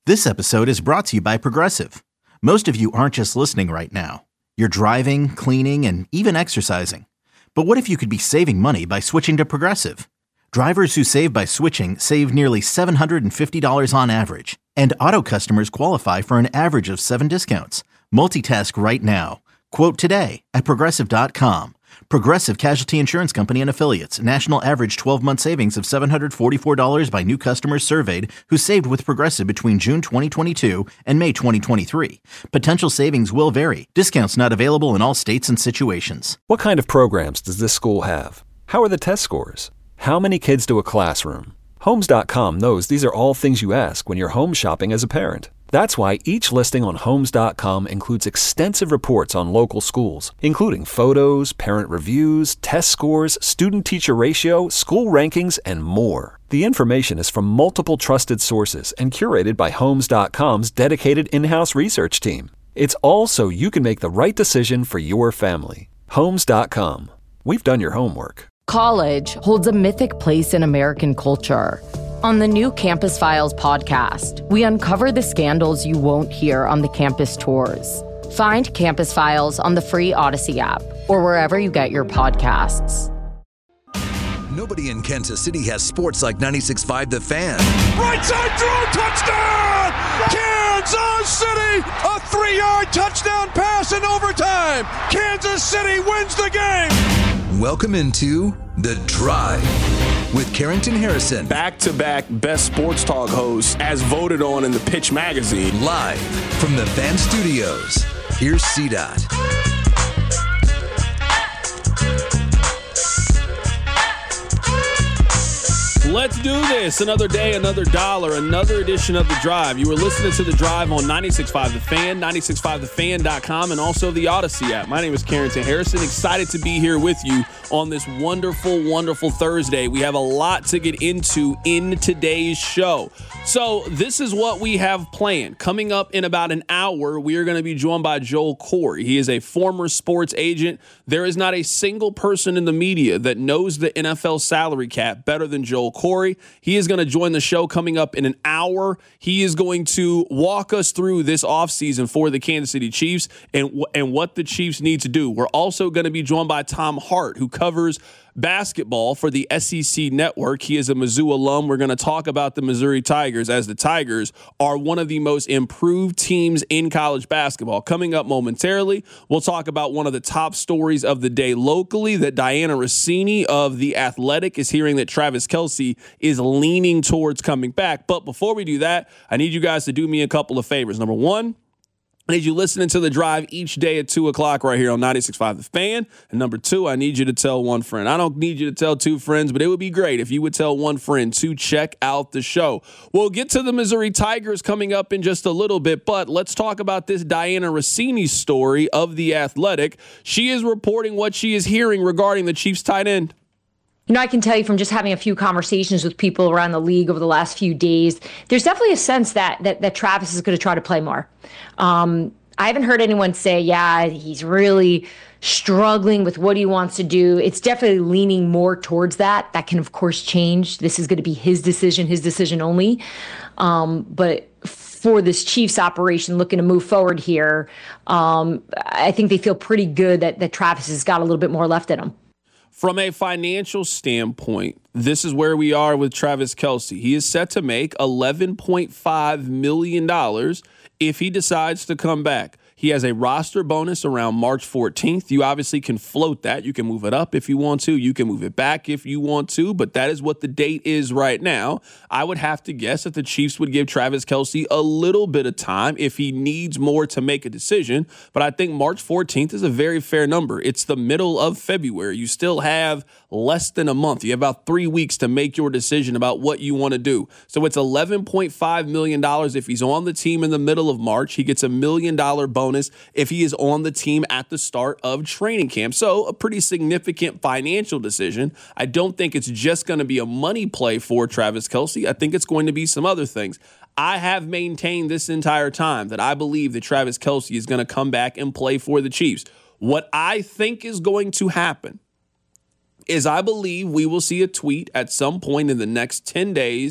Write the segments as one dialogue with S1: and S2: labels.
S1: This episode is brought to you by Progressive. Most of you aren't just listening right now. You're driving, cleaning, and even exercising. But what if you could be saving money by switching to Progressive? Drivers who save by switching save nearly $750 on average. And auto customers qualify for an average of 7 discounts. Multitask right now. Quote today at Progressive.com. Progressive Casualty Insurance Company and Affiliates. National average 12-month savings of $744 by new customers surveyed who saved with Progressive between June 2022 and May 2023. Potential savings will vary. Discounts not available in all states and situations.
S2: What kind of programs does this school have? How are the test scores? How many kids do a classroom? Homes.com knows these are all things you ask when you're home shopping as a parent. That's why each listing on Homes.com includes extensive reports on local schools, including photos, parent reviews, test scores, student-teacher ratio, school rankings, and more. The information is from multiple trusted sources and curated by Homes.com's dedicated in-house research team. It's all so you can make the right decision for your family. Homes.com. We've done your homework.
S3: College holds a mythic place in American culture. On the new Campus Files podcast, we uncover the scandals you won't hear on the campus tours. Find Campus Files on the free Odyssey app or wherever you get your podcasts.
S4: Nobody in Kansas City has sports like 96.5 The Fan.
S5: Right side throw, touchdown! Kansas City, a 3-yard touchdown pass in overtime. Kansas City wins the game.
S4: Welcome into The Drive with Carrington Harrison.
S6: Back-to-back best sports talk hosts as voted on in the Pitch magazine.
S4: Live from the Fan Studios. Here's CDOT.
S6: Let's do this. Another day, another dollar, another edition of The Drive. You were listening to The Drive on 96.5 The Fan, 96.5thefan.com, and also the Odyssey app. My name is Carrington Harrison. Excited to be here with you on this wonderful, wonderful Thursday. We have a lot to get into in today's show. So this is what we have planned. Coming up in about an hour, we are going to be joined by Joel Corry. He is a former sports agent. There is not a single person in the media that knows the NFL salary cap better than Joel Corry. He is going to join the show coming up in an hour. He is going to walk us through this offseason for the Kansas City Chiefs and what the Chiefs need to do. We're also going to be joined by Tom Hart, who covers basketball for the SEC Network. He is a Mizzou alum. We're going to talk about the Missouri Tigers, as the Tigers are one of the most improved teams in college basketball. Coming up momentarily, we'll talk about one of the top stories of the day locally, that Diana Rossini of The Athletic is hearing that Travis Kelce is leaning towards coming back. But before we do that, I need you guys to do me a couple of favors. Number one, I need you listening to The Drive each day at 2 o'clock right here on 96.5 The Fan. And number two, I need you to tell one friend. I don't need you to tell 2 friends, but it would be great if you would tell one friend to check out the show. We'll get to the Missouri Tigers coming up in just a little bit, but let's talk about this Diana Rossini story of The Athletic. She is reporting what she is hearing regarding the Chiefs tight end.
S7: You know, I can tell you from just having a few conversations with people around the league over the last few days, there's definitely a sense that Travis is going to try to play more. I haven't heard anyone say, yeah, he's really struggling with what he wants to do. It's definitely leaning more towards that. That can, of course, change. This is going to be his decision only. But for this Chiefs operation looking to move forward here, I think they feel pretty good that Travis has got a little bit more left in him.
S6: From a financial standpoint, this is where we are with Travis Kelce. He is set to make $11.5 million if he decides to come back. He has a roster bonus around March 14th. You obviously can float that. You can move it up if you want to. You can move it back if you want to, but that is what the date is right now. I would have to guess that the Chiefs would give Travis Kelce a little bit of time if he needs more to make a decision, but I think March 14th is a very fair number. It's the middle of February. You still have less than a month. You have about 3 weeks to make your decision about what you want to do. So it's $11.5 million if he's on the team in the middle of March. He gets $1 million bonus if he is on the team at the start of training camp. So a pretty significant financial decision. I don't think it's just going to be a money play for Travis Kelce. I think it's going to be some other things. I have maintained this entire time that I believe that Travis Kelce is going to come back and play for the Chiefs. What I think is going to happen is I believe we will see a tweet at some point in the next 10 days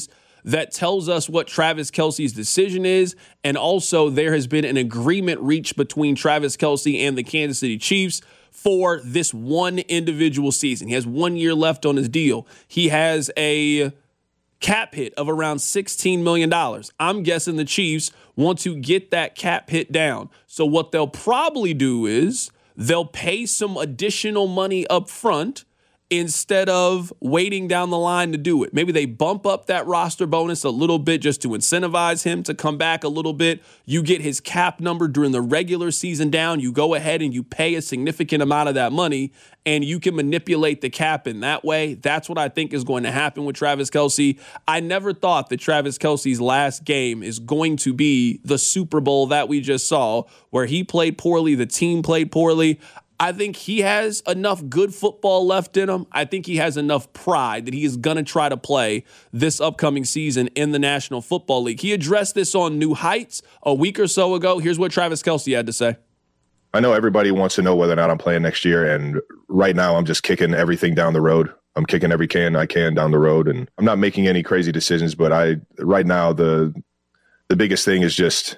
S6: that tells us what Travis Kelce's decision is. And also there has been an agreement reached between Travis Kelce and the Kansas City Chiefs for this one individual season. He has 1 year left on his deal. He has a cap hit of around $16 million. I'm guessing the Chiefs want to get that cap hit down. So what they'll probably do is they'll pay some additional money up front instead of waiting down the line to do it. Maybe they bump up that roster bonus a little bit just to incentivize him to come back a little bit. You get his cap number during the regular season down. You go ahead and you pay a significant amount of that money, and you can manipulate the cap in that way. That's what I think is going to happen with Travis Kelce. I never thought that Travis Kelce's last game is going to be the Super Bowl that we just saw, where he played poorly, the team played poorly. I think he has enough good football left in him. I think he has enough pride that he is going to try to play this upcoming season in the National Football League. He addressed this on New Heights a week or so ago. Here's what Travis Kelce had to say.
S8: I know everybody wants to know whether or not I'm playing next year, and right now I'm just kicking everything down the road. I'm kicking every can I can down the road, and I'm not making any crazy decisions, but right now the biggest thing is just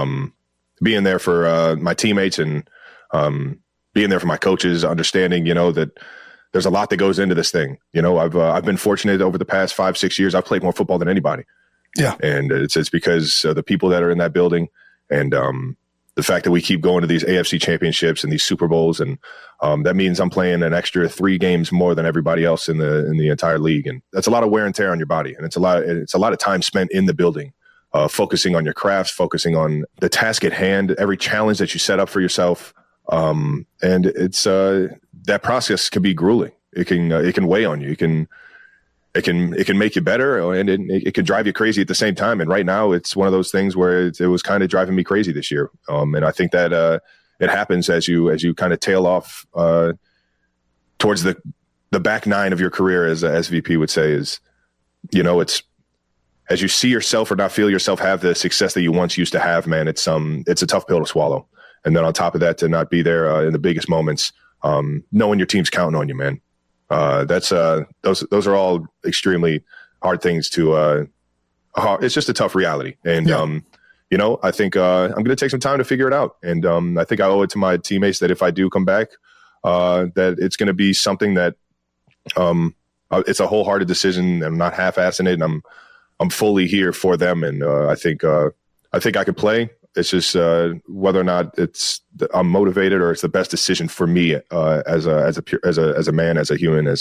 S8: being there for my teammates and being there for my coaches, understanding, that there's a lot that goes into this thing. I've been fortunate over the past 5-6 years. I've played more football than anybody. Yeah. And it's because the people that are in that building and the fact that we keep going to these AFC championships and these Super Bowls. And that means I'm playing an extra 3 games more than everybody else in the entire league. And that's a lot of wear and tear on your body. And it's a lot of time spent in the building, focusing on your crafts, focusing on the task at hand, every challenge that you set up for yourself. And it's that process can be grueling. It can weigh on you. It can make you better, and it can drive you crazy at the same time. And right now, it's one of those things where it was kind of driving me crazy this year. And I think that it happens as you kind of tail off towards the back nine of your career, as the SVP would say. Is it's as you see yourself or not feel yourself have the success that you once used to have. Man, it's a tough pill to swallow. And then on top of that, to not be there in the biggest moments, knowing your team's counting on you, man. Those are all extremely hard things to. It's just a tough reality, and I think I'm going to take some time to figure it out. And I think I owe it to my teammates that if I do come back, that it's going to be something that it's a wholehearted decision. I'm not half-assing it, and I'm fully here for them. And I think I could play. It's just whether or not I'm motivated or it's the best decision for me as a man, as a human, as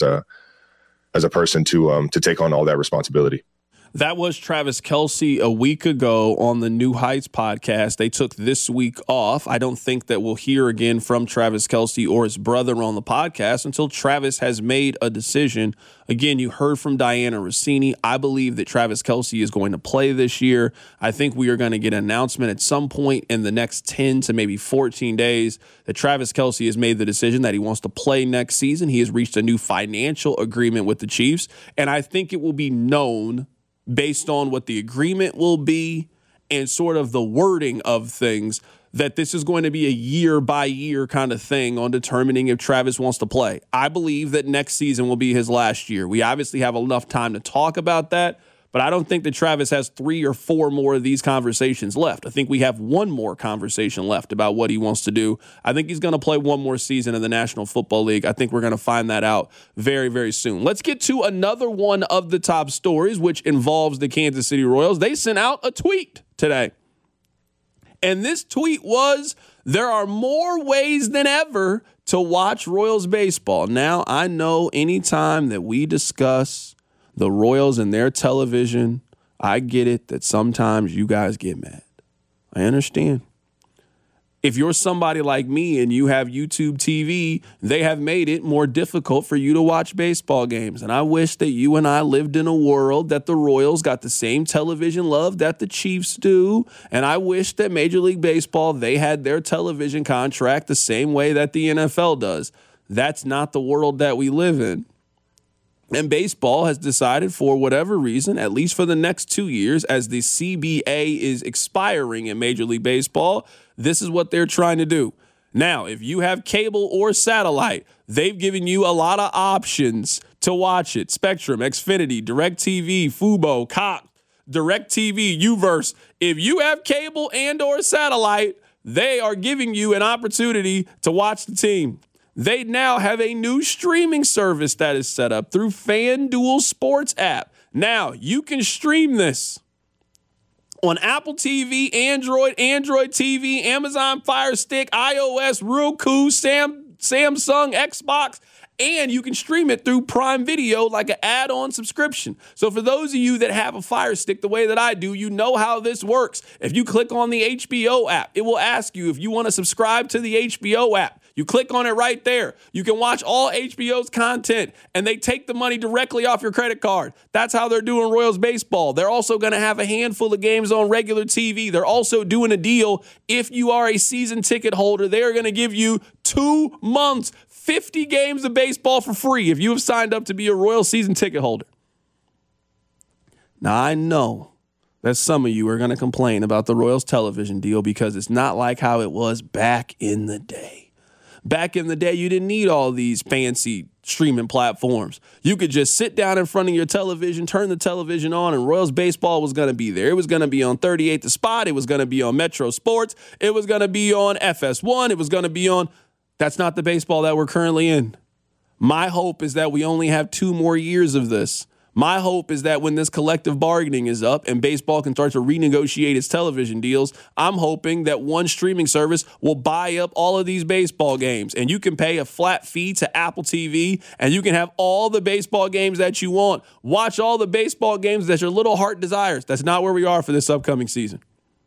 S8: a person to take on all that responsibility.
S6: That was Travis Kelce a week ago on the New Heights podcast. They took this week off. I don't think that we'll hear again from Travis Kelce or his brother on the podcast until Travis has made a decision. Again, you heard from Diana Rossini. I believe that Travis Kelce is going to play this year. I think we are going to get an announcement at some point in the next 10 to maybe 14 days that Travis Kelce has made the decision that he wants to play next season. He has reached a new financial agreement with the Chiefs, and I think it will be known based on what the agreement will be and sort of the wording of things, that this is going to be a year-by-year kind of thing on determining if Travis wants to play. I believe that next season will be his last year. We obviously have enough time to talk about that, but I don't think that Travis has 3 or 4 more of these conversations left. I think we have one more conversation left about what he wants to do. I think he's going to play one more season in the National Football League. I think we're going to find that out very, very soon. Let's get to another one of the top stories, which involves the Kansas City Royals. They sent out a tweet today. And this tweet was, there are more ways than ever to watch Royals baseball. Now, I know anytime that we discuss the Royals and their television, I get it that sometimes you guys get mad. I understand. If you're somebody like me and you have YouTube TV, they have made it more difficult for you to watch baseball games. And I wish that you and I lived in a world that the Royals got the same television love that the Chiefs do. And I wish that Major League Baseball, they had their television contract the same way that the NFL does. That's not the world that we live in. And baseball has decided, for whatever reason, at least for the next 2 years, as the CBA is expiring in Major League Baseball, this is what they're trying to do. Now, if you have cable or satellite, they've given you a lot of options to watch it. Spectrum, Xfinity, DirecTV, Fubo, Cox, DirecTV, Uverse. If you have cable and or satellite, they are giving you an opportunity to watch the team. They now have a new streaming service that is set up through FanDuel Sports app. Now, you can stream this on Apple TV, Android TV, Amazon Fire Stick, iOS, Roku, Samsung, Xbox, and you can stream it through Prime Video like an add-on subscription. So for those of you that have a Fire Stick the way that I do, you know how this works. If you click on the HBO app, it will ask you if you want to subscribe to the HBO app. You click on it right there. You can watch all HBO's content, and they take the money directly off your credit card. That's how they're doing Royals baseball. They're also going to have a handful of games on regular TV. They're also doing a deal. If you are a season ticket holder, they are going to give you 2 months, 50 games of baseball for free if you have signed up to be a Royals season ticket holder. Now, I know that some of you are going to complain about the Royals television deal because it's not like how it was back in the day. Back in the day, you didn't need all these fancy streaming platforms. You could just sit down in front of your television, turn the television on, and Royals baseball was going to be there. It was going to be on 38 The Spot. It was going to be on Metro Sports. It was going to be on FS1. It was going to be on... That's not the baseball that we're currently in. My hope is that we only have 2 more years of this. My hope is that when this collective bargaining is up and baseball can start to renegotiate its television deals, I'm hoping that one streaming service will buy up all of these baseball games, and you can pay a flat fee to Apple TV, and you can have all the baseball games that you want. Watch all the baseball games that your little heart desires. That's not where we are for this upcoming season.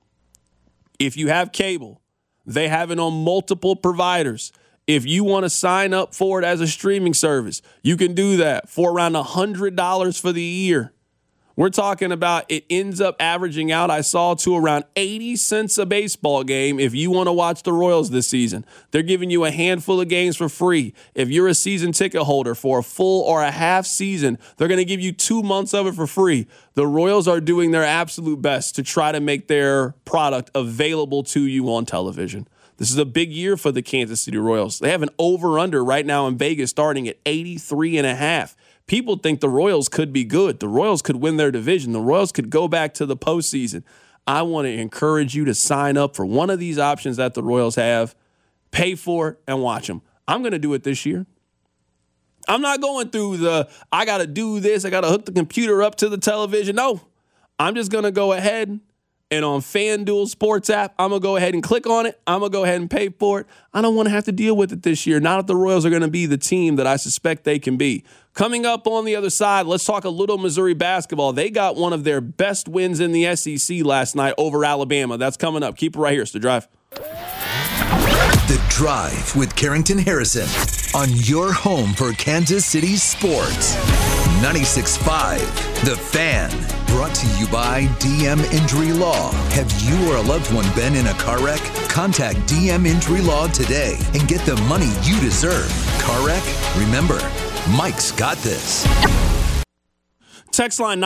S6: If you have cable, they have it on multiple providers. If you want to sign up for it as a streaming service, you can do that for around $100 for the year. We're talking about it ends up averaging out, I saw, to around 80 cents a baseball game if you want to watch the Royals this season. They're giving you a handful of games for free. If you're a season ticket holder for a full or a half season, they're going to give you 2 months of it for free. The Royals are doing their absolute best to try to make their product available to you on television. This is a big year for the Kansas City Royals. They have an over-under right now in Vegas starting at 83.5. People think the Royals could be good. The Royals could win their division. The Royals could go back to the postseason. I want to encourage you to sign up for one of these options that the Royals have, pay for it, and watch them. I'm going to do it this year. I'm not going through I got to do this, I got to hook the computer up to the television. No, I'm just going to go ahead and on FanDuel Sports app, I'm going to go ahead and click on it. I'm going to go ahead and pay for it. I don't want to have to deal with it this year. Not if the Royals are going to be the team that I suspect they can be. Coming up on the other side, let's talk a little Missouri basketball. They got one of their best wins in the SEC last night over Alabama. That's coming up. Keep it right here. It's The Drive.
S4: The Drive with Carrington Harrison on your home for Kansas City sports. 96.5 The Fan. Brought to you by DM Injury Law. Have you or a loved one been in a car wreck? Contact DM Injury Law today and get the money you deserve. Car wreck? Remember, Mike's got this.
S6: Text line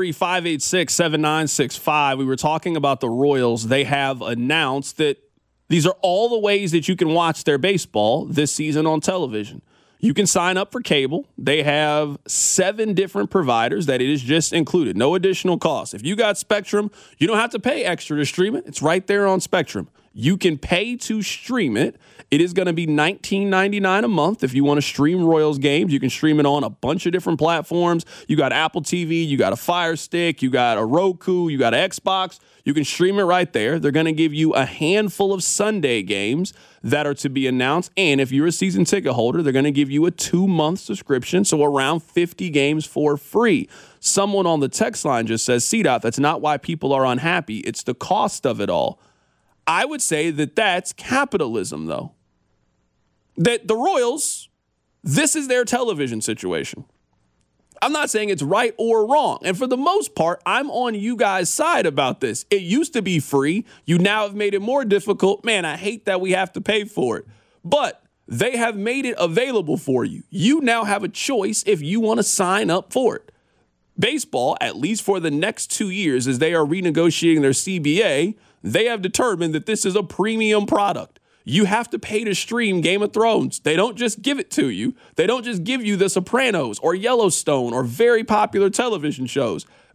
S6: 913-586-7965. We were talking about the Royals. They have announced that these are all the ways that you can watch their baseball this season on television. You can sign up for cable. They have 7 different providers that it is just included. No additional cost. If you got Spectrum, you don't have to pay extra to stream it. It's right there on Spectrum. You can pay to stream it. It is going to be $19.99 a month. If you want to stream Royals games, you can stream it on a bunch of different platforms. You got Apple TV, you got a Fire Stick, you got a Roku, you got an Xbox. You can stream it right there. They're going to give you a handful of Sunday games that are to be announced. And if you're a season ticket holder, they're going to give you a 2-month subscription, so around 50 games for free. Someone on the text line just says, CDOT, that's not why people are unhappy. It's the cost of it all. I would say that that's capitalism, though. That the Royals, this is their television situation. I'm not saying it's right or wrong. And for the most part, I'm on you guys' side about this. It used to be free. You now have made it more difficult. Man, I hate that we have to pay for it. But they have made it available for you. You now have a choice if you want to sign up for it. Baseball, at least for the next 2 years, as they are renegotiating their CBA, they have determined that this is a premium product. You have to pay to stream Game of Thrones. They don't just give it to you. They don't just give you The Sopranos or Yellowstone or very popular television shows.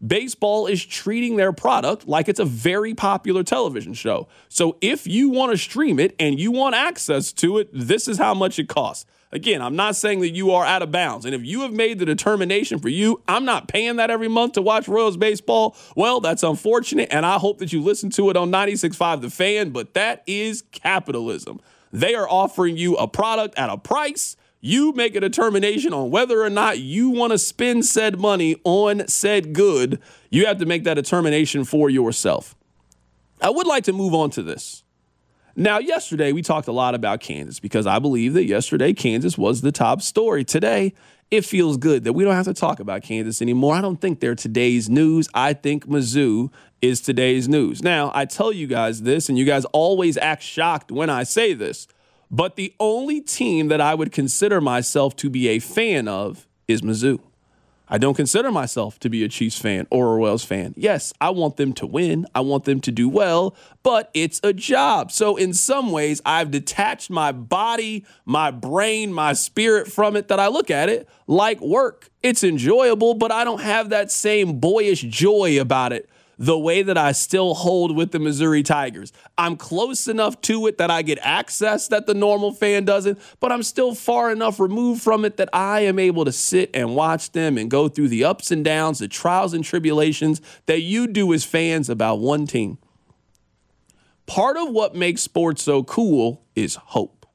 S6: baseball is treating their product like it's a very popular television show. So if you want to stream it and you want access to it, this is how much it costs. Again, I'm not saying that you are out of bounds. And if you have made the determination for you, I'm not paying that every month to watch Royals baseball, well, that's unfortunate. And I hope that you listen to it on 96.5 The Fan, but that is capitalism. They are offering you a product at a price. You make a determination on whether or not you want to spend said money on said good. You have to make that determination for yourself. I would like to move on to this. Now, yesterday, we talked a lot about Kansas because I believe that yesterday Kansas was the top story. Today, it feels good that we don't have to talk about Kansas anymore. I don't think they're today's news. I think Mizzou is today's news. Now, I tell you guys this, and you guys always act shocked when I say this, but the only team that I would consider myself to be a fan of is Mizzou. I don't consider myself to be a Chiefs fan or a Royals fan. Yes, I want them to win. I want them to do well, but it's a job. So in some ways, I've detached my body, my brain, my spirit from it, that I look at it like work. It's enjoyable, but I don't have that same boyish joy about it the way that I still hold with the Missouri Tigers. I'm close enough to it that I get access that the normal fan doesn't, but I'm still far enough removed from it that I am able to sit and watch them and go through the ups and downs, the trials and tribulations that you do as fans about one team. Part of what makes sports so cool is hope.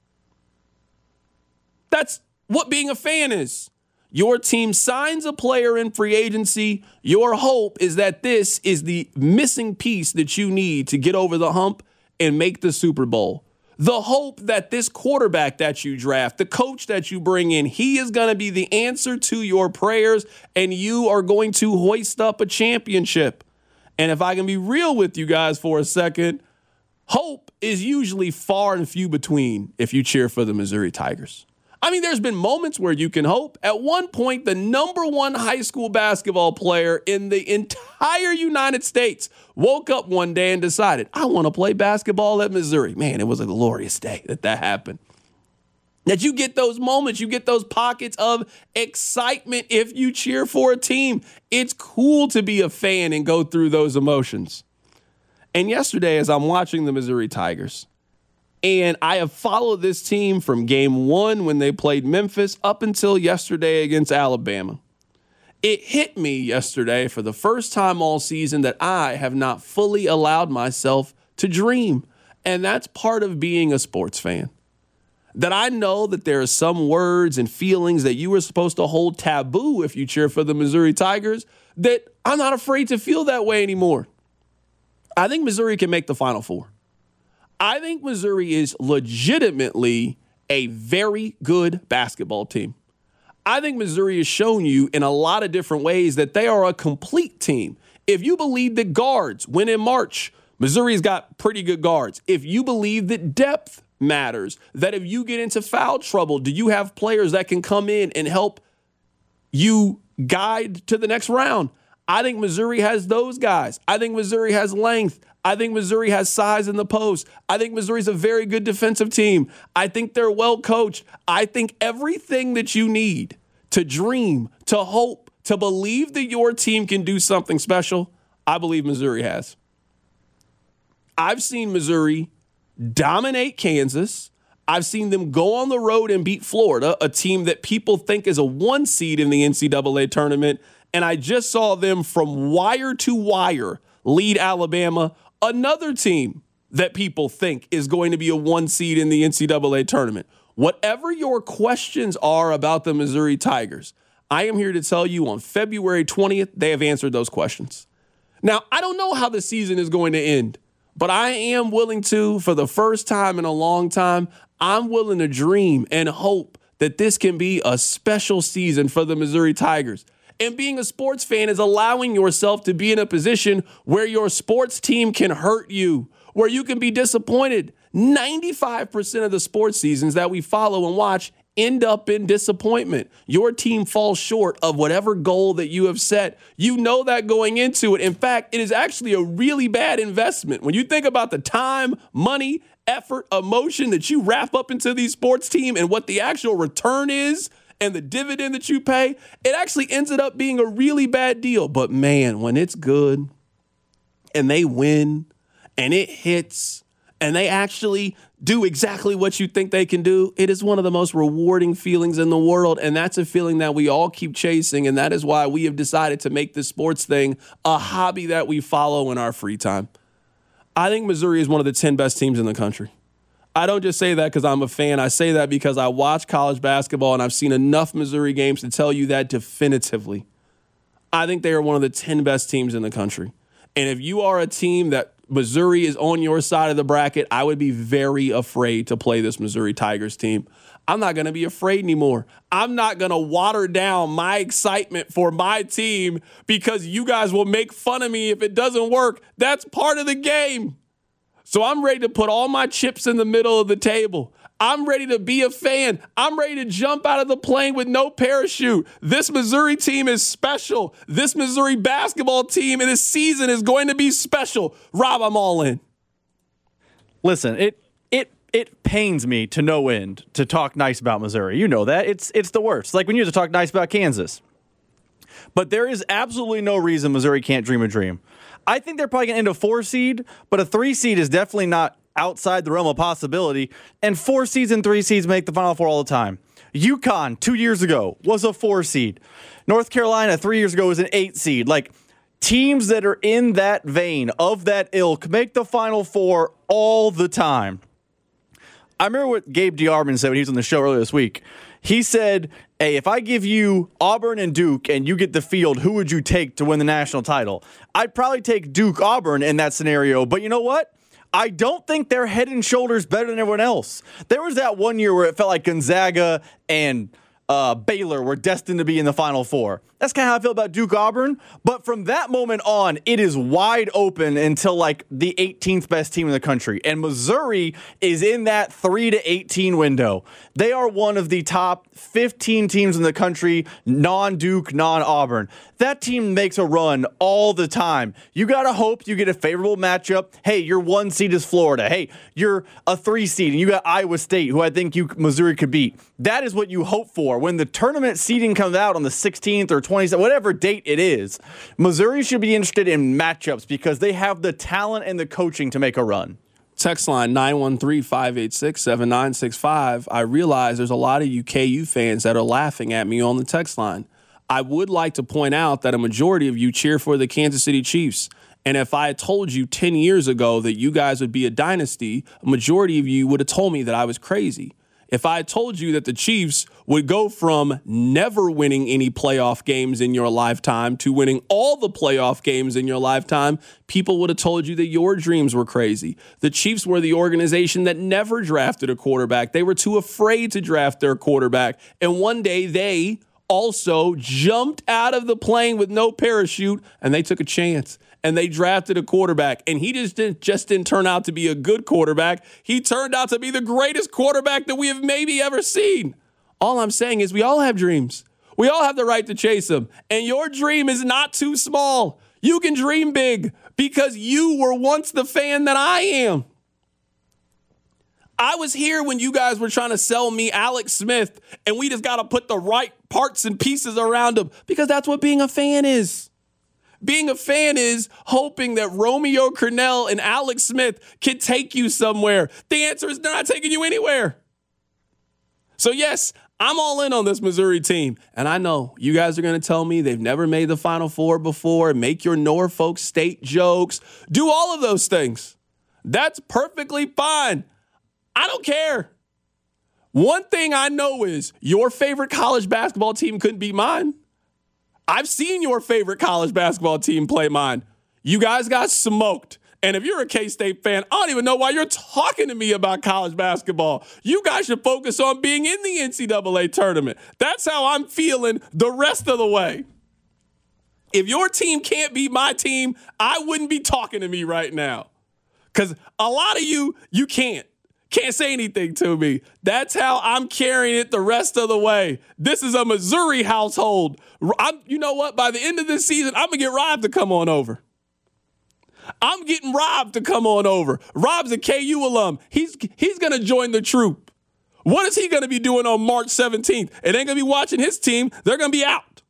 S6: That's what being a fan is. Your team signs a player in free agency. Your hope is that this is the missing piece that you need to get over the hump and make the Super Bowl. The hope that this quarterback that you draft, the coach that you bring in, he is going to be the answer to your prayers, and you are going to hoist up a championship. And if I can be real with you guys for a second, hope is usually far and few between if you cheer for the Missouri Tigers. I mean, there's been moments where you can hope. At one point, the number one high school basketball player in the entire United States woke up one day and decided, I want to play basketball at Missouri. Man, it was a glorious day that happened. That you get those moments, you get those pockets of excitement if you cheer for a team. It's cool to be a fan and go through those emotions. And yesterday, as I'm watching the Missouri Tigers, and I have followed this team from game one when they played Memphis up until yesterday against Alabama. It hit me yesterday for the first time all season that I have not fully allowed myself to dream. And that's part of being a sports fan. That I know that there are some words and feelings that you were supposed to hold taboo if you cheer for the Missouri Tigers, that I'm not afraid to feel that way anymore. I think Missouri can make the Final Four. I think Missouri is legitimately a very good basketball team. I think Missouri has shown you in a lot of different ways that they are a complete team. If you believe that guards win in March, Missouri's got pretty good guards. If you believe that depth matters, that if you get into foul trouble, do you have players that can come in and help you guide to the next round? I think Missouri has those guys. I think Missouri has length. I think Missouri has size in the post. I think Missouri's a very good defensive team. I think they're well coached. I think everything that you need to dream, to hope, to believe that your team can do something special, I believe Missouri has. I've seen Missouri dominate Kansas. I've seen them go on the road and beat Florida, a team that people think is a 1 seed in the NCAA tournament. And I just saw them from wire to wire lead Alabama, another team that people think is going to be a 1 seed in the NCAA tournament. Whatever your questions are about the Missouri Tigers, I am here to tell you on February 20th, they have answered those questions. Now, I don't know how the season is going to end, but I am willing to, for the first time in a long time, I'm willing to dream and hope that this can be a special season for the Missouri Tigers. And being a sports fan is allowing yourself to be in a position where your sports team can hurt you, where you can be disappointed. 95% of the sports seasons that we follow and watch end up in disappointment. Your team falls short of whatever goal that you have set. You know that going into it. In fact, it is actually a really bad investment. When you think about the time, money, effort, emotion that you wrap up into these sports team and what the actual return is and the dividend that you pay, it actually ended up being a really bad deal. But man, when it's good and they win and it hits and they actually do exactly what you think they can do, it is one of the most rewarding feelings in the world. And that's a feeling that we all keep chasing. And that is why we have decided to make this sports thing a hobby that we follow in our free time. I think Missouri is one of the 10 best teams in the country. I don't just say that because I'm a fan. I say that because I watch college basketball and I've seen enough Missouri games to tell you that definitively. I think they are one of the 10 best teams in the country. And if you are a team that Missouri is on your side of the bracket, I would be very afraid to play this Missouri Tigers team. I'm not going to be afraid anymore. I'm not going to water down my excitement for my team because you guys will make fun of me if it doesn't work. That's part of the game. So I'm ready to put all my chips in the middle of the table. I'm ready to be a fan. I'm ready to jump out of the plane with no parachute. This Missouri team is special. This Missouri basketball team in this season is going to be special. Rob, I'm all in.
S9: Listen, it pains me to no end to talk nice about Missouri. You know that. It's the worst. It's like when you have to talk nice about Kansas. But there is absolutely no reason Missouri can't dream a dream. I think they're probably going to end a 4 seed, but a 3 seed is definitely not outside the realm of possibility. And 4 seeds and 3 seeds make the Final Four all the time. UConn 2 years ago was a 4 seed. North Carolina 3 years ago was an 8 seed. Like, teams that are in that vein of that ilk make the Final Four all the time. I remember what Gabe DeArmond said when he was on the show earlier this week. He said, hey, if I give you Auburn and Duke and you get the field, who would you take to win the national title? I'd probably take Duke-Auburn in that scenario. But you know what? I don't think they're head and shoulders better than everyone else. There was that one year where it felt like Gonzaga and Baylor were destined to be in the Final Four. That's kind of how I feel about Duke-Auburn. But from that moment on, it is wide open until like the 18th best team in the country. And Missouri is in that 3 to 18 window. They are one of the top 15 teams in the country, non-Duke, non-Auburn. That team makes a run all the time. You got to hope you get a favorable matchup. Hey, your 1 seed is Florida. Hey, you're a 3 seed and you got Iowa State, who I think Missouri could beat. That is what you hope for. When the tournament seeding comes out on the 16th or 27th, whatever date it is, Missouri should be interested in matchups because they have the talent and the coaching to make a run.
S6: Text line 913-586-7965. I realize there's a lot of you KU fans that are laughing at me on the text line. I would like to point out that a majority of you cheer for the Kansas City Chiefs. And if I had told you 10 years ago that you guys would be a dynasty, a majority of you would have told me that I was crazy. If I had told you that the Chiefs would go from never winning any playoff games in your lifetime to winning all the playoff games in your lifetime, people would have told you that your dreams were crazy. The Chiefs were the organization that never drafted a quarterback. They were too afraid to draft their quarterback. And one day they also jumped out of the plane with no parachute and they took a chance. And they drafted a quarterback, and he just didn't turn out to be a good quarterback. He turned out to be the greatest quarterback that we have maybe ever seen. All I'm saying is we all have dreams. We all have the right to chase them. And your dream is not too small. You can dream big because you were once the fan that I am. I was here when you guys were trying to sell me Alex Smith, and we just got to put the right parts and pieces around him because that's what being a fan is. Being a fan is hoping that Romeo Crennel and Alex Smith can take you somewhere. The answer is they're not taking you anywhere. So yes, I'm all in on this Missouri team. And I know you guys are going to tell me they've never made the Final Four before. Make your Norfolk State jokes. Do all of those things. That's perfectly fine. I don't care. One thing I know is your favorite college basketball team couldn't be mine. I've seen your favorite college basketball team play mine. You guys got smoked. And if you're a K-State fan, I don't even know why you're talking to me about college basketball. You guys should focus on being in the NCAA tournament. That's how I'm feeling the rest of the way. If your team can't beat my team, I wouldn't be talking to me right now. Because a lot of you can't say anything to me. That's how I'm carrying it the rest of the way. This is a Missouri household. You know what? By the end of this season, I'm going to get Rob to come on over. I'm getting Rob to come on over. Rob's a KU alum. He's going to join the troop. What is he going to be doing on March 17th? It ain't going to be watching his team. They're going to be out.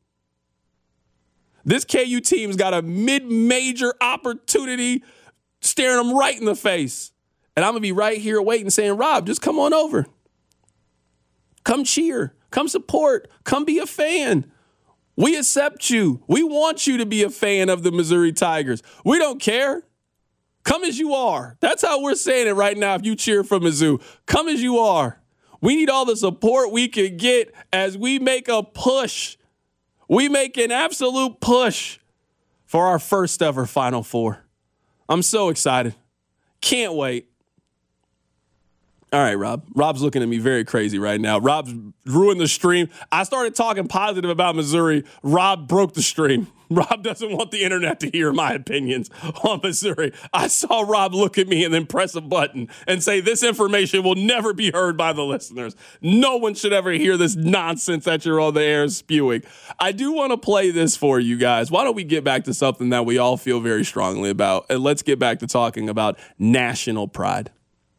S6: This KU team's got a mid-major opportunity staring them right in the face. And I'm going to be right here waiting saying, Rob, just come on over. Come cheer. Come support. Come be a fan. We accept you. We want you to be a fan of the Missouri Tigers. We don't care. Come as you are. That's how we're saying it right now if you cheer for Mizzou. Come as you are. We need all the support we can get as we make a push. We make an absolute push for our first ever Final Four. I'm so excited. Can't wait. All right, Rob. Rob's looking at me very crazy right now. Rob's ruined the stream. I started talking positive about Missouri. Rob broke the stream. Rob doesn't want the internet to hear my opinions on Missouri. I saw Rob look at me and then press a button and say, this information will never be heard by the listeners. No one should ever hear this nonsense that you're on the air spewing. I do want to play this for you guys. Why don't we get back to something that we all feel very strongly about? And let's get back to talking about national pride.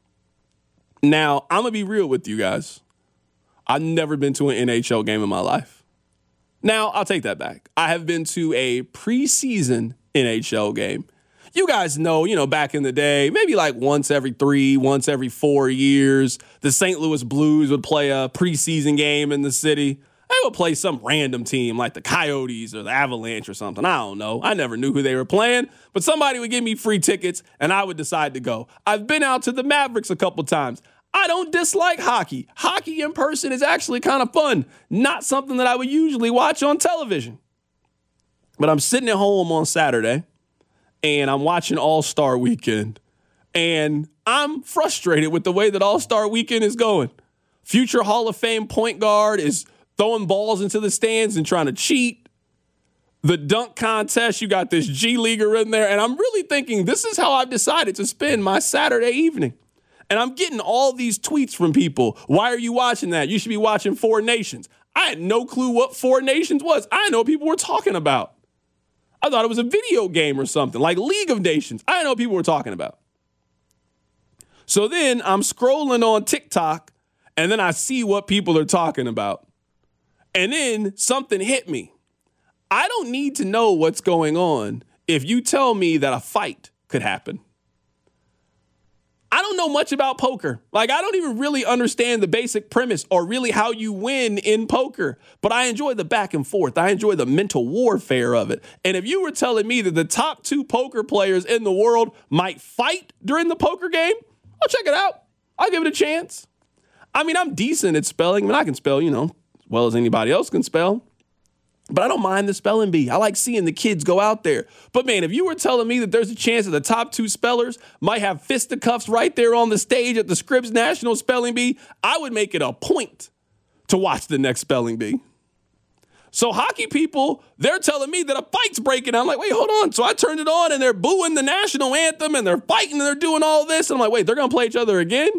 S6: Now, I'm going to be real with you guys. I've never been to an NHL game in my life. Now, I'll take that back. I have been to a preseason NHL game. You guys know, back in the day, maybe like once every 3, once every 4 years, the St. Louis Blues would play a preseason game in the city. They would play some random team like the Coyotes or the Avalanche or something. I don't know. I never knew who they were playing, but somebody would give me free tickets and I would decide to go. I've been out to the Mavericks a couple times. I don't dislike hockey. Hockey in person is actually kind of fun. Not something that I would usually watch on television. But I'm sitting at home on Saturday and I'm watching All-Star Weekend and I'm frustrated with the way that All-Star Weekend is going. Future Hall of Fame point guard is throwing balls into the stands and trying to cheat. The dunk contest, you got this G Leaguer in there. And I'm really thinking this is how I've decided to spend my Saturday evening. And I'm getting all these tweets from people. Why are you watching that? You should be watching Four Nations. I had no clue what Four Nations was. I didn't know what people were talking about. I thought it was a video game or something like League of Nations. I didn't know what people were talking about. So then I'm scrolling on TikTok and then I see what people are talking about. And then something hit me. I don't need to know what's going on if you tell me that a fight could happen. I don't know much about poker. I don't even really understand the basic premise or really how you win in poker. But I enjoy the back and forth. I enjoy the mental warfare of it. And if you were telling me that the top 2 poker players in the world might fight during the poker game, I'll check it out. I'll give it a chance. I mean, I'm decent at spelling. I can spell, as well as anybody else can spell. But I don't mind the spelling bee. I like seeing the kids go out there. But, man, if you were telling me that there's a chance that the top 2 spellers might have fisticuffs right there on the stage at the Scripps National Spelling Bee, I would make it a point to watch the next spelling bee. So hockey people, they're telling me that a fight's breaking out. I'm like, wait, hold on. So I turned it on, and they're booing the national anthem, and they're fighting, and they're doing all this. And I'm like, wait, they're going to play each other again?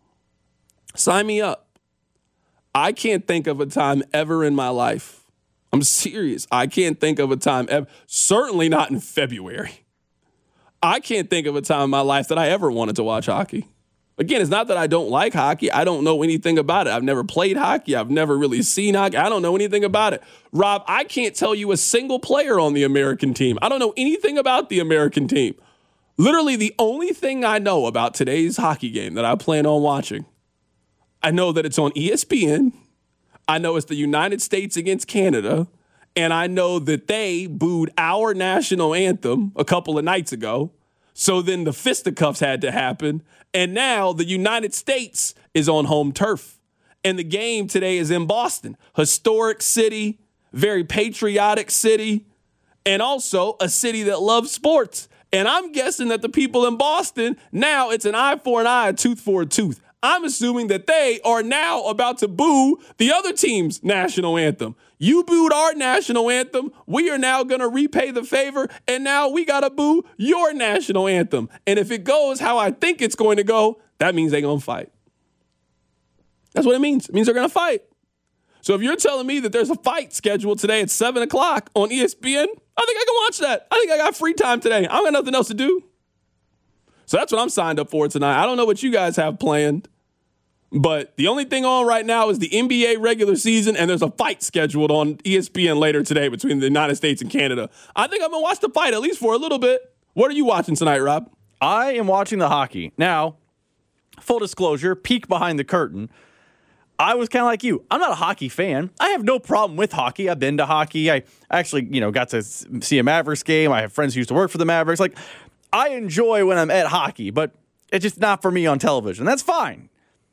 S6: Sign me up. I can't think of a time ever in my life. I'm serious. I can't think of a time ever, certainly not in February. I can't think of a time in my life that I ever wanted to watch hockey. Again, it's not that I don't like hockey. I don't know anything about it. I've never played hockey. I've never really seen hockey. I don't know anything about it. Rob, I can't tell you a single player on the American team. I don't know anything about the American team. Literally the only thing I know about today's hockey game that I plan on watching, I know that it's on ESPN. I know it's the United States against Canada, and I know that they booed our national anthem a couple of nights ago. So then the fisticuffs had to happen, and now the United States is on home turf. And the game today is in Boston, historic city, very patriotic city, and also a city that loves sports. And I'm guessing that the people in Boston, now it's an eye for an eye, a tooth for a tooth. I'm assuming that they are now about to boo the other team's national anthem. You booed our national anthem. We are now going to repay the favor, and now we got to boo your national anthem. And if it goes how I think it's going to go, that means they're going to fight. That's what it means. It means they're going to fight. So if you're telling me that there's a fight scheduled today at 7 o'clock on ESPN, I think I can watch that. I think I got free time today. I got nothing else to do. So that's what I'm signed up for tonight. I don't know what you guys have planned, But the only thing on right now is the NBA regular season, and there's a fight scheduled on ESPN later today between the United States and Canada. I think I'm going to watch the fight at least for a little bit. What are you watching tonight, Rob?
S9: I am watching the hockey. Now, full disclosure, peek behind the curtain. I was kind of like you. I'm not a hockey fan. I have no problem with hockey. I've been to hockey. I actually, got to see a Mavericks game. I have friends who used to work for the Mavericks. Like, I enjoy when I'm at hockey, but it's just not for me on television. That's fine.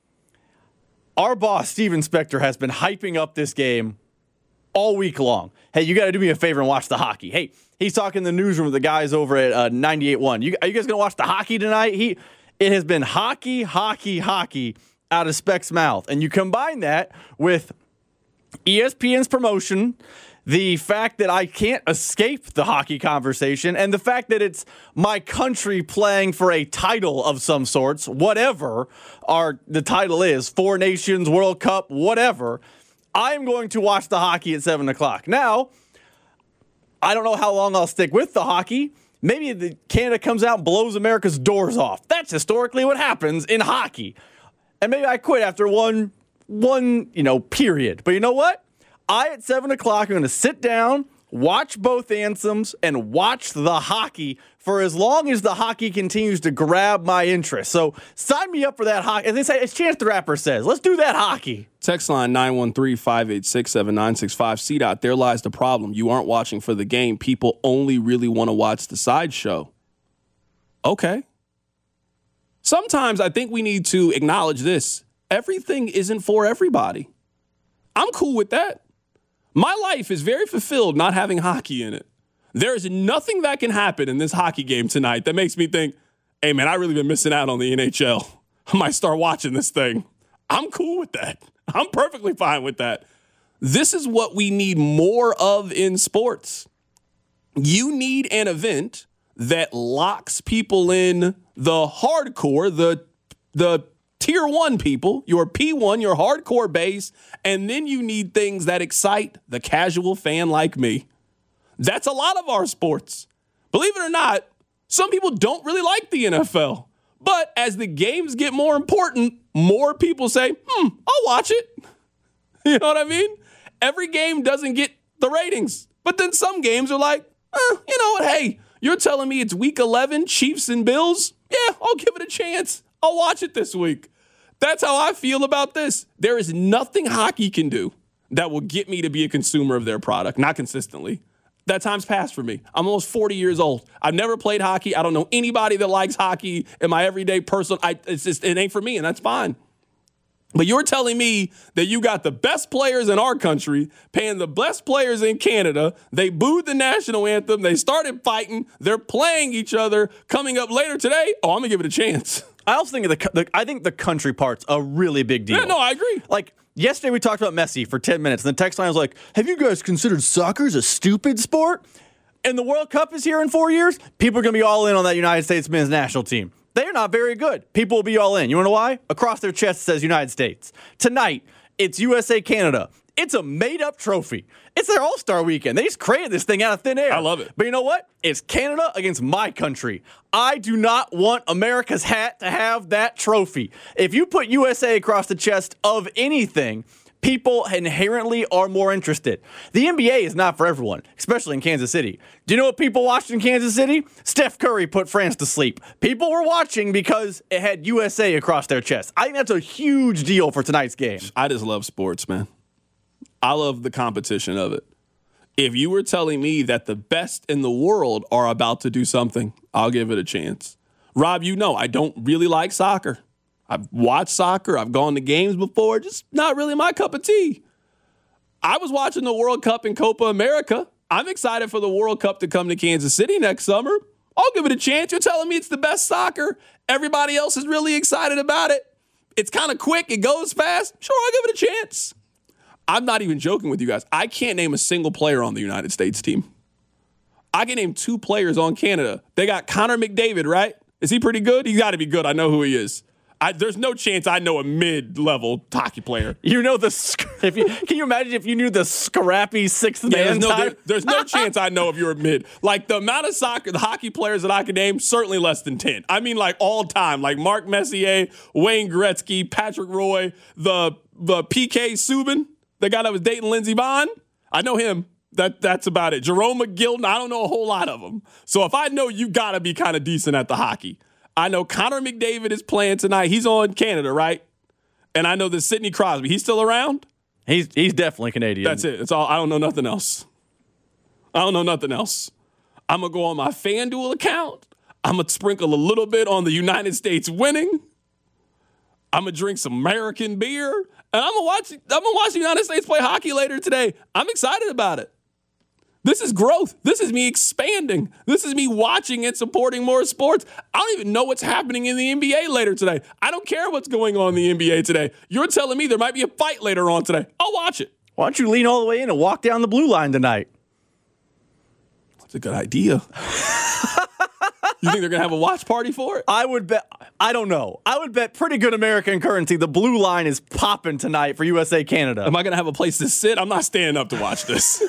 S9: Our boss, Steven Spector, has been hyping up this game all week long. Hey, you got to do me a favor and watch the hockey. Hey, he's talking in the newsroom with the guys over at 98.1. Are you guys going to watch the hockey tonight? It has been hockey out of Spec's mouth. And you combine that with ESPN's promotion, the fact that I can't escape the hockey conversation, and the fact that it's my country playing for a title of some sorts, whatever the title is, Four Nations, World Cup, whatever, I am going to watch the hockey at 7 o'clock. Now, I don't know how long I'll stick with the hockey. Maybe Canada comes out and blows America's doors off. That's historically what happens in hockey. And maybe I quit after one period. But you know what? At 7 o'clock, I'm going to sit down, watch both anthems, and watch the hockey for as long as the hockey continues to grab my interest. So sign me up for that hockey. As Chance the Rapper says, let's do that hockey.
S6: Text line 913-586-7965. C-Dot, there lies the problem. You aren't watching for the game. People only really want to watch the sideshow. Okay. Sometimes I think we need to acknowledge this. Everything isn't for everybody. I'm cool with that. My life is very fulfilled not having hockey in it. There is nothing that can happen in this hockey game tonight that makes me think, hey, man, I really been missing out on the NHL. I might start watching this thing. I'm cool with that. I'm perfectly fine with that. This is what we need more of in sports. You need an event that locks people in the hardcore, the Tier 1 people, your P1, your hardcore base, and then you need things that excite the casual fan like me. That's a lot of our sports. Believe it or not, some people don't really like the NFL. But as the games get more important, more people say, I'll watch it. You know what I mean? Every game doesn't get the ratings. But then some games are like, you know what? Hey, you're telling me it's week 11, Chiefs and Bills? Yeah, I'll give it a chance. I'll watch it this week. That's how I feel about this. There is nothing hockey can do that will get me to be a consumer of their product, not consistently. That time's passed for me. I'm almost 40 years old. I've never played hockey. I don't know anybody that likes hockey in my everyday person. It ain't for me, and that's fine. But you're telling me that you got the best players in our country paying the best players in Canada. They booed the national anthem. They started fighting. They're playing each other. Coming up later today, I'm going to give it a chance.
S9: I also think I think the country part's a really big deal.
S6: Yeah, no, I agree.
S9: Like, yesterday we talked about Messi for 10 minutes, and the text line was like, have you guys considered soccer as a stupid sport? And the World Cup is here in 4 years. People are going to be all in on that United States men's national team. They're not very good. People will be all in. You want to know why? Across their chest it says United States. Tonight, it's USA-Canada. It's a made-up trophy. It's their All-Star weekend. They just created this thing out of thin air.
S6: I love it.
S9: But you know what? It's Canada against my country. I do not want America's hat to have that trophy. If you put USA across the chest of anything, people inherently are more interested. The NBA is not for everyone, especially in Kansas City. Do you know what people watched in Kansas City? Steph Curry put France to sleep. People were watching because it had USA across their chest. I think that's a huge deal for tonight's game.
S6: I just love sports, man. I love the competition of it. If you were telling me that the best in the world are about to do something, I'll give it a chance. Rob, you know I don't really like soccer. I've watched soccer. I've gone to games before. Just not really my cup of tea. I was watching the World Cup in Copa America. I'm excited for the World Cup to come to Kansas City next summer. I'll give it a chance. You're telling me it's the best soccer. Everybody else is really excited about it. It's kind of quick. It goes fast. Sure, I'll give it a chance. I'm not even joking with you guys. I can't name a single player on the United States team. I can name 2 players on Canada. They got Connor McDavid, right? Is he pretty good? He's got to be good. I know who he is. There's no chance I know a mid-level hockey player.
S9: You know can you imagine if you knew the scrappy sixth man type?
S6: There's no chance I know if you're a mid. Like, the amount of the hockey players that I could name, certainly less than 10. I mean, like, all time. Like Mark Messier, Wayne Gretzky, Patrick Roy, the PK Subban, the guy that was dating Lindsey Vonn. I know him. That's about it. Jerome McGilton, I don't know a whole lot of them. So if I know, you got to be kind of decent at the hockey. I know Connor McDavid is playing tonight. He's on Canada, right? And I know that Sidney Crosby. He's still around?
S9: He's definitely Canadian.
S6: That's it. That's all. I don't know nothing else. I'm going to go on my FanDuel account. I'm going to sprinkle a little bit on the United States winning. I'm going to drink some American beer. And I'm going to watch the United States play hockey later today. I'm excited about it. This is growth. This is me expanding. This is me watching and supporting more sports. I don't even know what's happening in the NBA later today. I don't care what's going on in the NBA today. You're telling me there might be a fight later on today. I'll watch it.
S9: Why don't you lean all the way in and walk down the blue line tonight?
S6: That's a good idea. You think they're going to have a watch party for it?
S9: I would bet. I don't know. I would bet pretty good American currency the blue line is popping tonight for USA Canada.
S6: Am I going to have a place to sit? I'm not standing up to watch this.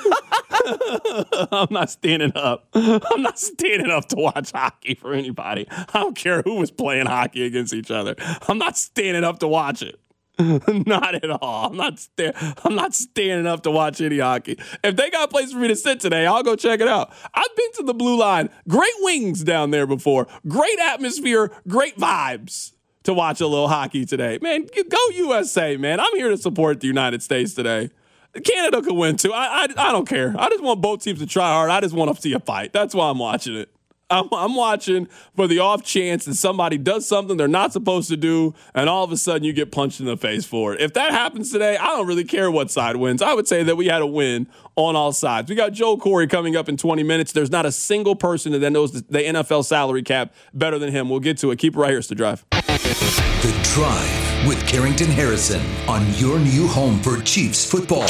S6: I'm not standing up. I'm not standing up to watch hockey for anybody. I don't care who was playing hockey against each other. I'm not standing up to watch it. Not at all. I'm not standing up to watch any hockey. If they got a place for me to sit today, I'll go check it out. I've been to the Blue Line. Great wings down there before. Great atmosphere. Great vibes to watch a little hockey today. Man, go USA, man. I'm here to support the United States today. Canada could win too. I don't care. I just want both teams to try hard. I just want to see a fight. That's why I'm watching it. I'm watching for the off chance that somebody does something they're not supposed to do, and all of a sudden you get punched in the face for it. If that happens today, I don't really care what side wins. I would say that we had a win on all sides. We got Joel Corey coming up in 20 minutes. There's not a single person that knows the NFL salary cap better than him. We'll get to it. Keep it right here. It's The Drive.
S4: The Drive with Carrington Harrison on your new home for Chiefs football.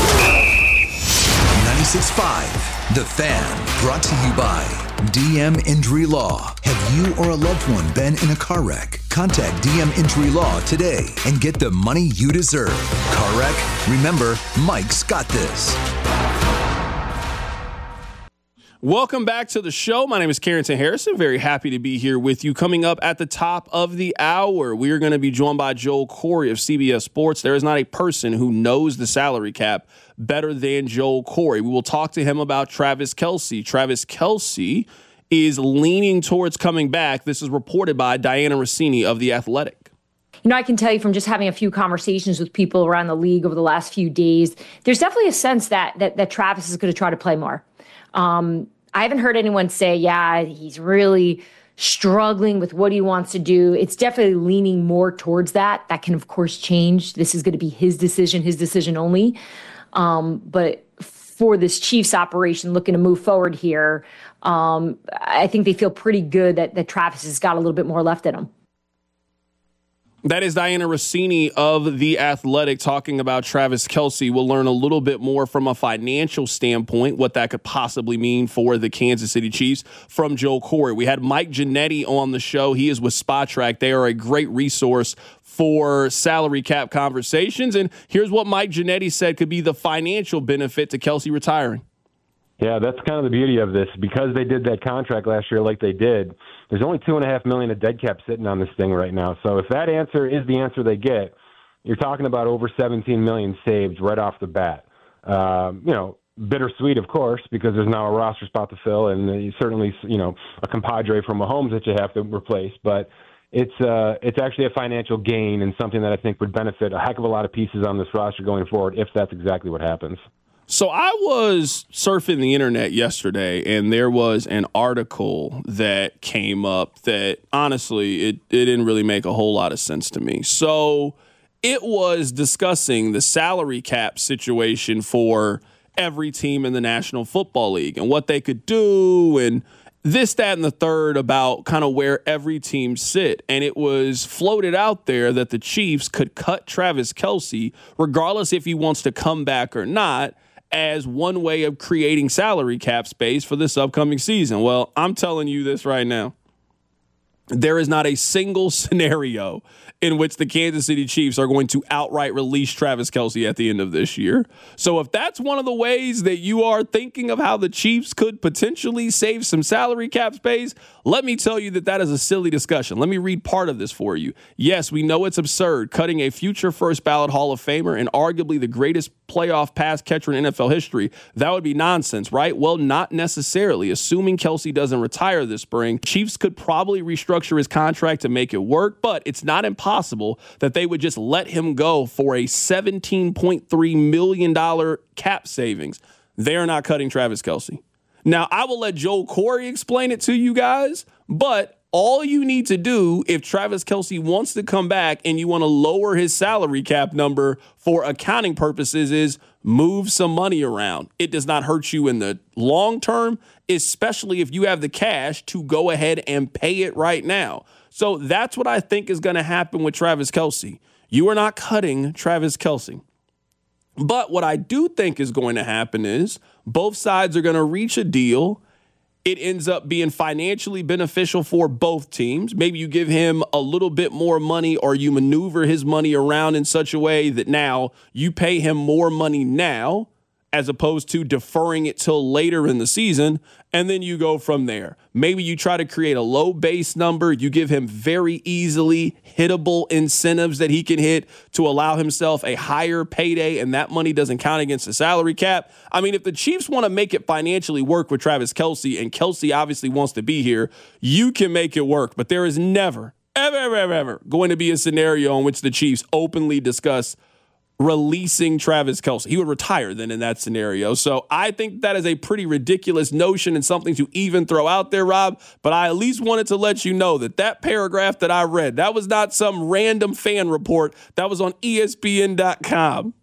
S4: 96.5, The Fan, brought to you by DM Injury Law. Have you or a loved one been in a car wreck? Contact DM Injury Law today and get the money you deserve. Car wreck? Remember, Mike's got this.
S6: Welcome back to the show. My name is Carrington Harrison. Very happy to be here with you. Coming up at the top of the hour, we are going to be joined by Joel Corey of CBS Sports. There is not a person who knows the salary cap better than Joel Corey. We will talk to him about Travis Kelce. Travis Kelce is leaning towards coming back. This is reported by Diana Rossini of The Athletic.
S7: You know, I can tell you from just having a few conversations with people around the league over the last few days, there's definitely a sense that Travis is going to try to play more. I haven't heard anyone say, yeah, he's really struggling with what he wants to do. It's definitely leaning more towards that. That can, of course, change. This is going to be his decision only. But for this Chiefs operation looking to move forward here, I think they feel pretty good that Travis has got a little bit more left in him.
S6: That is Diana Rossini of The Athletic talking about Travis Kelce. We'll learn a little bit more from a financial standpoint, what that could possibly mean for the Kansas City Chiefs from Joel Corey. We had Mike Ginnetti on the show. He is with Spotrac. They are a great resource for salary cap conversations. And here's what Mike Ginnetti said could be the financial benefit to Kelce retiring.
S10: Yeah, that's kind of the beauty of this. Because they did that contract last year like they did, there's only $2.5 million of dead cap sitting on this thing right now. So if that answer is the answer they get, you're talking about over $17 million saved right off the bat. Bittersweet, of course, because there's now a roster spot to fill, and certainly, a compadre from Mahomes that you have to replace. But it's actually a financial gain and something that I think would benefit a heck of a lot of pieces on this roster going forward if that's exactly what happens.
S6: So I was surfing the internet yesterday, and there was an article that came up that, honestly, it didn't really make a whole lot of sense to me. So it was discussing the salary cap situation for every team in the National Football League and what they could do and this, that, and the third about kind of where every team sit. And it was floated out there that the Chiefs could cut Travis Kelce, regardless if he wants to come back or not, as one way of creating salary cap space for this upcoming season. Well, I'm telling you this right now. there is not a single scenario in which the Kansas City Chiefs are going to outright release Travis Kelce at the end of this year. So if that's one of the ways that you are thinking of how the Chiefs could potentially save some salary cap space, let me tell you that is a silly discussion. Let me read part of this for you. Yes, we know it's absurd cutting a future first ballot Hall of Famer and arguably the greatest playoff pass catcher in NFL history. That would be nonsense, right? Well, not necessarily. Assuming Kelce doesn't retire this spring, Chiefs could probably restructure his contract to make it work, but it's not impossible that they would just let him go for a $17.3 million cap savings. They are not cutting Travis Kelce. Now, I will let Joel Corey explain it to you guys, but all you need to do if Travis Kelce wants to come back and you want to lower his salary cap number for accounting purposes is move some money around. It does not hurt you in the long term, especially if you have the cash to go ahead and pay it right now. So that's what I think is going to happen with Travis Kelce. You are not cutting Travis Kelce. But what I do think is going to happen is both sides are going to reach a deal. It ends up being financially beneficial for both teams. Maybe you give him a little bit more money or you maneuver his money around in such a way that now you pay him more money now as opposed to deferring it till later in the season, and then you go from there. Maybe you try to create a low base number. You give him very easily hittable incentives that he can hit to allow himself a higher payday, and that money doesn't count against the salary cap. I mean, if the Chiefs want to make it financially work with Travis Kelce, and Kelce obviously wants to be here, you can make it work. But there is never, ever going to be a scenario in which the Chiefs openly discuss releasing Travis Kelce. He would retire then in that scenario. So I think that is a pretty ridiculous notion and something to even throw out there, Rob. But I at least wanted to let you know that paragraph that I read, that was not some random fan report. That was on ESPN.com.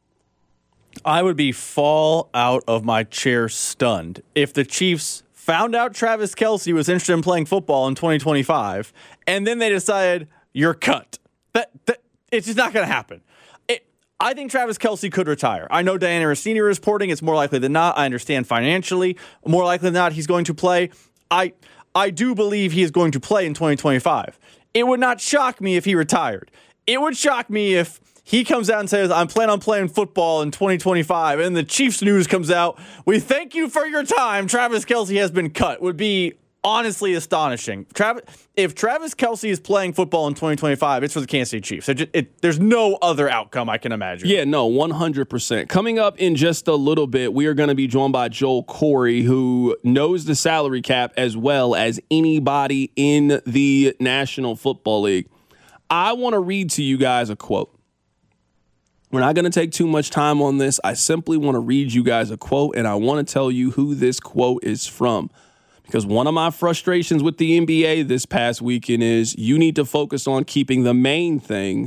S9: I would be fall out of my chair stunned if the Chiefs found out Travis Kelce was interested in playing football in 2025, and then they decided, you're cut. That it's just not going to happen. I think Travis Kelce could retire. I know Diana Rossini is reporting it's more likely than not. I understand financially, more likely than not, he's going to play. I do believe he is going to play in 2025. It would not shock me if he retired. It would shock me if he comes out and says, I'm planning on playing football in 2025, and the Chiefs news comes out, we thank you for your time, Travis Kelce has been cut. Would be honestly astonishing. If Travis Kelce is playing football in 2025, it's for the Kansas City Chiefs. There's no other outcome I can imagine.
S6: Yeah, no, 100%. Coming up in just a little bit, we are going to be joined by Joel Corey, who knows the salary cap as well as anybody in the National Football League. I want to read to you guys a quote. We're not going to take too much time on this. I simply want to read you guys a quote, and I want to tell you who this quote is from. Because one of my frustrations with the NBA this past weekend is you need to focus on keeping the main thing.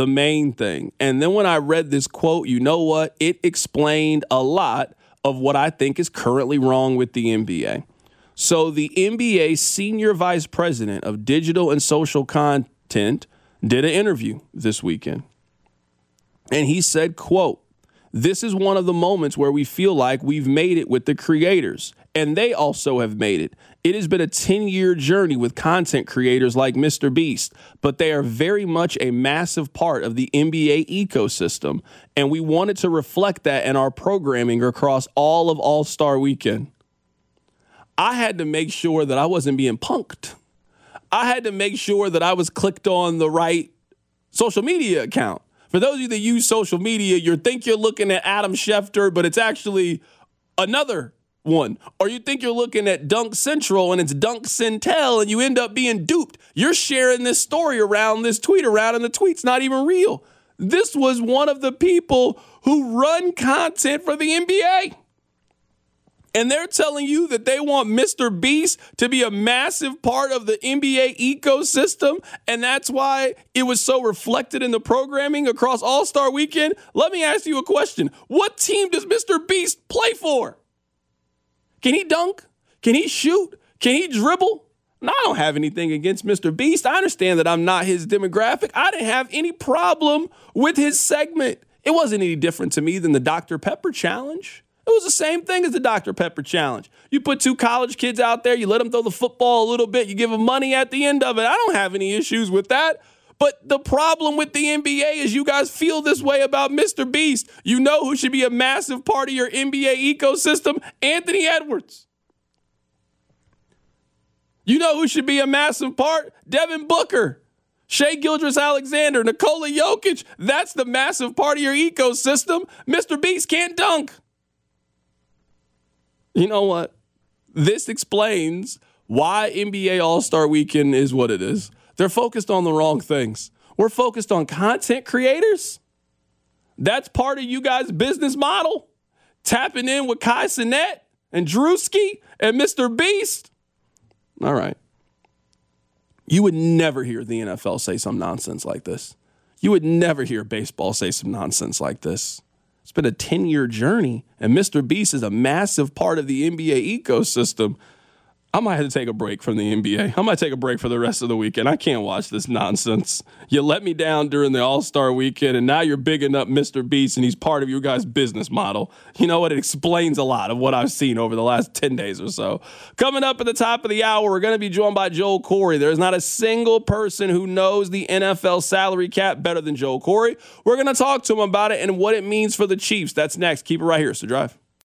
S6: And then when I read this quote, you know what? It explained a lot of what I think is currently wrong with the NBA. So the NBA senior vice president of digital and social content did an interview this weekend. And he said, quote, "This is one of the moments where we feel like we've made it with the creators, and they also have made it. It has been a 10-year journey with content creators like Mr. Beast, but they are very much a massive part of the NBA ecosystem, and we wanted to reflect that in our programming across all of All-Star Weekend." I had to make sure that I wasn't being punked. I had to make sure that I was clicked on the right social media account. For those of you that use social media, you think you're looking at Adam Schefter, but it's actually another one. Or you think you're looking at Dunk Central and it's Dunk Centel, and you end up being duped. You're sharing this story around, this tweet around, and the tweet's not even real. This was one of the people who run content for the NBA. And they're telling you that they want Mr. Beast to be a massive part of the NBA ecosystem, and that's why it was so reflected in the programming across All-Star Weekend. Let me ask you a question. What team does Mr. Beast play for? Can he dunk? Can he shoot? Can he dribble? No, I don't have anything against Mr. Beast. I understand that I'm not his demographic. I didn't have any problem with his segment. It wasn't any different to me than the Dr. Pepper challenge. It was the same thing as the Dr. Pepper Challenge. You put 2 college kids out there, you let them throw the football a little bit, you give them money at the end of it. I don't have any issues with that. But the problem with the NBA is you guys feel this way about Mr. Beast. You know who should be a massive part of your NBA ecosystem? Anthony Edwards. You know who should be a massive part? Devin Booker, Shai Gilgeous-Alexander, Nikola Jokic. That's the massive part of your ecosystem. Mr. Beast can't dunk. You know what? This explains why NBA All-Star Weekend is what it is. They're focused on the wrong things. We're focused on content creators. That's part of you guys' business model. Tapping in with Kai Cenat and Drewski and Mr. Beast. All right. You would never hear the NFL say some nonsense like this. You would never hear baseball say some nonsense like this. It's been a 10-year journey, and Mr. Beast is a massive part of the NBA ecosystem. I might have to take a break from the NBA. I might take a break for the rest of the weekend. I can't watch this nonsense. You let me down during the All-Star weekend, and now you're bigging up Mr. Beast, and he's part of your guys' business model. You know what? It explains a lot of what I've seen over the last 10 days or so. Coming up at the top of the hour, we're going to be joined by Joel Corey. There's not a single person who knows the NFL salary cap better than Joel Corey. We're going to talk to him about it and what it means for the Chiefs. That's next. Keep it right here. So Drive.